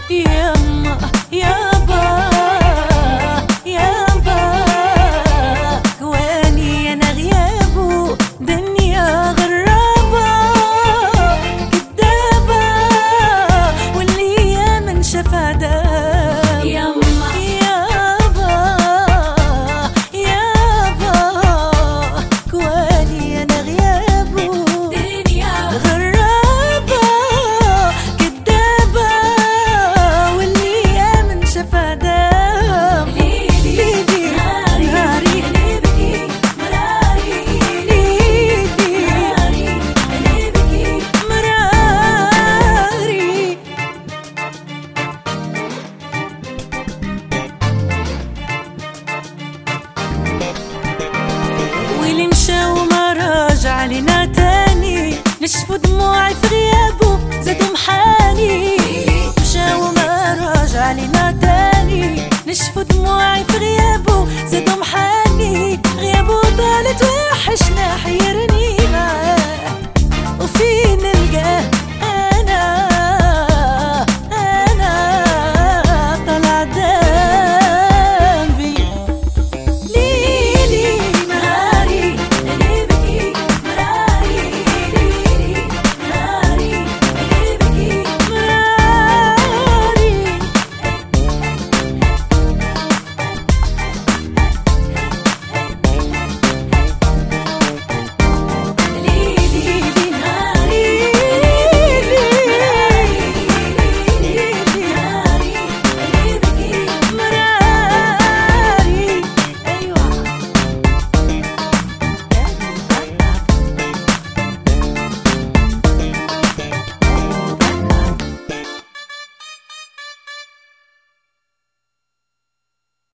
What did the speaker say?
يما يابا يابا كواني انا غيابه دنيا غرابة كدابة واللي من شافها داب يما يابا يابا كواني انا غيابه دنيا غرابة كدابة واللي من شافها داب ليلي نهاري اللي بكي مراري ليلي نهاري اللي بكي مراري واللي مشى وما راجع لنا تاني نشفوا دموعي في غيابه زادوا محاني